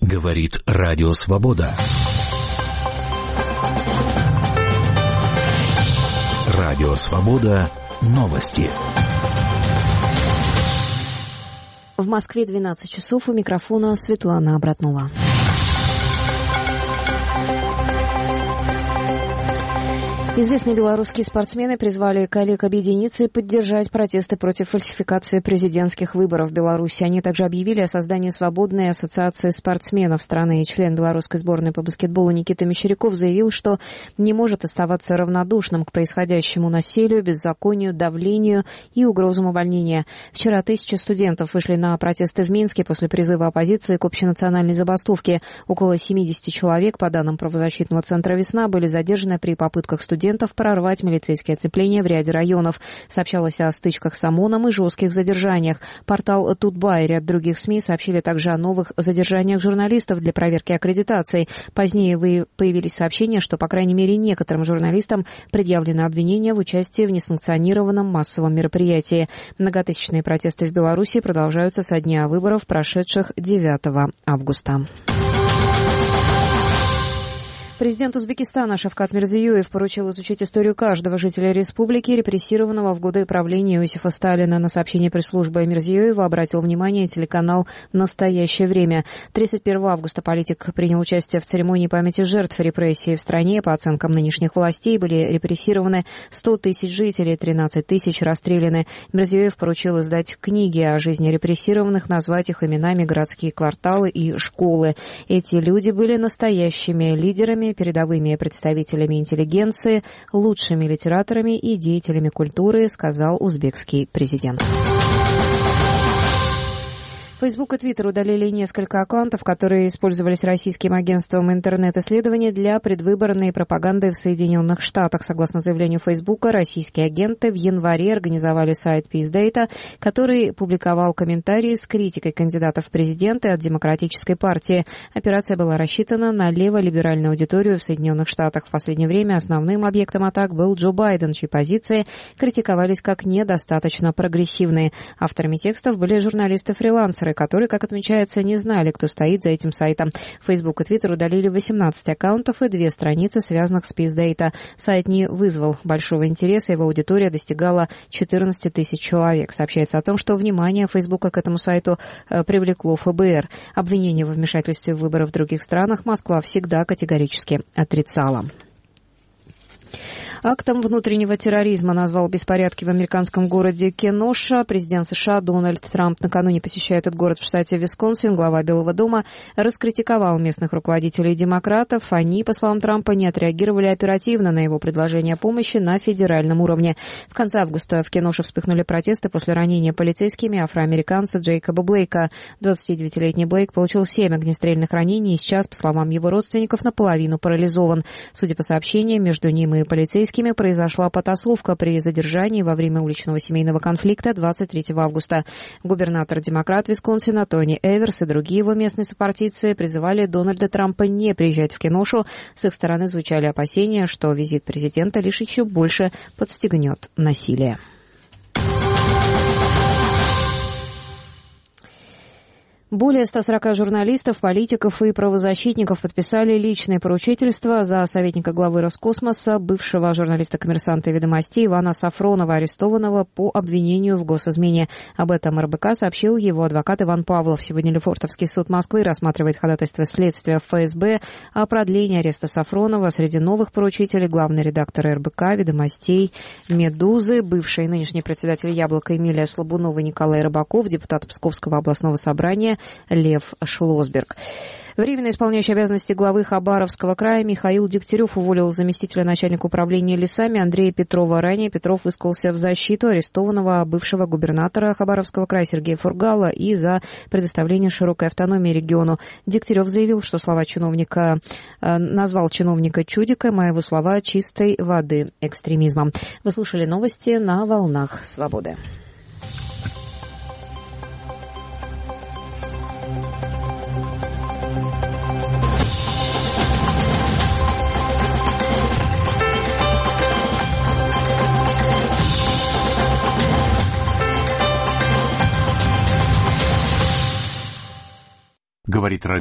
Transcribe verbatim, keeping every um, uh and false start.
Говорит Радио Свобода. Радио Свобода. Новости. В Москве двенадцать часов. У микрофона Светлана Обратнова. Известные белорусские спортсмены призвали коллег объединиться и поддержать протесты против фальсификации президентских выборов в Беларуси. Они также объявили о создании свободной ассоциации спортсменов страны. Член белорусской сборной по баскетболу Никита Мещеряков заявил, что не может оставаться равнодушным к происходящему насилию, беззаконию, давлению и угрозам увольнения. Вчера тысячи студентов вышли на протесты в Минске после призыва оппозиции к общенациональной забастовке. Около семьдесят человек, по данным правозащитного центра «Весна», были задержаны при попытках студентов прорвать милицейские оцепления в ряде районов. Сообщалось о стычках с ОМОНом и жестких задержаниях. Портал Тутба и ряд других СМИ сообщили также о новых задержаниях журналистов для проверки аккредитации. Позднее появились сообщения, что, по крайней мере, некоторым журналистам предъявлено обвинение в участии в несанкционированном массовом мероприятии. Многотысячные протесты в Беларуси продолжаются со дня выборов, прошедших девятого августа. Президент Узбекистана Шавкат Мирзиёев поручил изучить историю каждого жителя республики, репрессированного в годы правления Иосифа Сталина. На сообщение пресс-службы Мирзиёева обратил внимание телеканал «Настоящее время». тридцать первого августа политик принял участие в церемонии памяти жертв репрессий в стране. По оценкам нынешних властей, были репрессированы сто тысяч жителей, тринадцать тысяч расстреляны. Мирзиёев поручил издать книги о жизни репрессированных, назвать их именами городские кварталы и школы. Эти люди были настоящими лидерами, передовыми представителями интеллигенции, лучшими литераторами и деятелями культуры, сказал узбекский президент. Фейсбук и Твиттер удалили несколько аккаунтов, которые использовались российским агентством интернет-исследований для предвыборной пропаганды в Соединенных Штатах. Согласно заявлению Фейсбука, российские агенты в январе организовали сайт Peace Data, который публиковал комментарии с критикой кандидатов в президенты от Демократической партии. Операция была рассчитана на леволиберальную аудиторию в Соединенных Штатах. В последнее время основным объектом атак был Джо Байден, чьи позиции критиковались как недостаточно прогрессивные. Авторами текстов были журналисты-фрилансеры, которые, как отмечается, не знали, кто стоит за этим сайтом. Facebook и Twitter удалили восемнадцать аккаунтов и две страницы, связанных с Peace Data. Сайт не вызвал большого интереса, его аудитория достигала четырнадцать тысяч человек. Сообщается о том, что внимание Facebook к этому сайту э, привлекло эф бэ эр. Обвинения во вмешательстве в выборы в других странах Москва всегда категорически отрицала. Актом внутреннего терроризма назвал беспорядки в американском городе Кеноша. Президент США Дональд Трамп накануне посещая этот город в штате Висконсин. Глава Белого дома раскритиковал местных руководителей демократов. Они, по словам Трампа, не отреагировали оперативно на его предложение о помощи на федеральном уровне. В конце августа в Кеноше вспыхнули протесты после ранения полицейскими афроамериканца Джейкоба Блейка. двадцатидевятилетний Блейк получил семь огнестрельных ранений и сейчас, по словам его родственников, наполовину парализован. Судя по сообщениям, между ним и полицейскими произошла потасовка при задержании во время уличного семейного конфликта двадцать третьего августа. Губернатор-демократ Висконсина Тони Эверс и другие его местные сопартийцы призывали Дональда Трампа не приезжать в Кеношу. С их стороны звучали опасения, что визит президента лишь еще больше подстегнет насилие. Более ста сорока журналистов, политиков и правозащитников подписали личное поручительство за советника главы Роскосмоса, бывшего журналиста-коммерсанта «Ведомостей» Ивана Сафронова, арестованного по обвинению в госизмене. Об этом эр бэ ка сообщил его адвокат Иван Павлов. Сегодня Лефортовский суд Москвы рассматривает ходатайство следствия эф эс бэ о продлении ареста Сафронова. Среди новых поручителей главный редактор эр бэ ка, «Ведомостей», «Медузы», бывший и нынешний председатель «Яблока» Эмилия Слабунова и Николай Рыбаков, депутат Псковского областного собрания Лев Шлосберг. Временно исполняющий обязанности главы Хабаровского края Михаил Дегтярев уволил заместителя начальника управления лесами Андрея Петрова. Ранее Петров высказался в защиту арестованного бывшего губернатора Хабаровского края Сергея Фургала и за предоставление широкой автономии региону. Дегтярев заявил, что слова чиновника, назвал чиновника чудиком, а его слова чистой воды экстремизмом. Вы слушали новости на волнах Свободы. Говорит